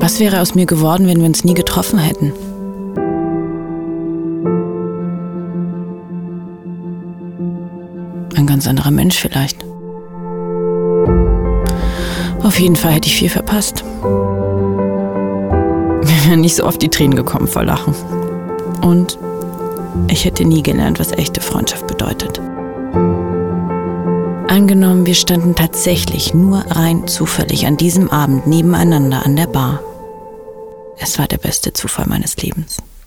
Was wäre aus mir geworden, wenn wir uns nie getroffen hätten? Ein ganz anderer Mensch vielleicht. Auf jeden Fall hätte ich viel verpasst. Mir wären nicht so oft die Tränen gekommen vor Lachen. Und ich hätte nie gelernt, was echte Freundschaft bedeutet. Angenommen, wir standen tatsächlich nur rein zufällig an diesem Abend nebeneinander an der Bar. Es war der beste Zufall meines Lebens.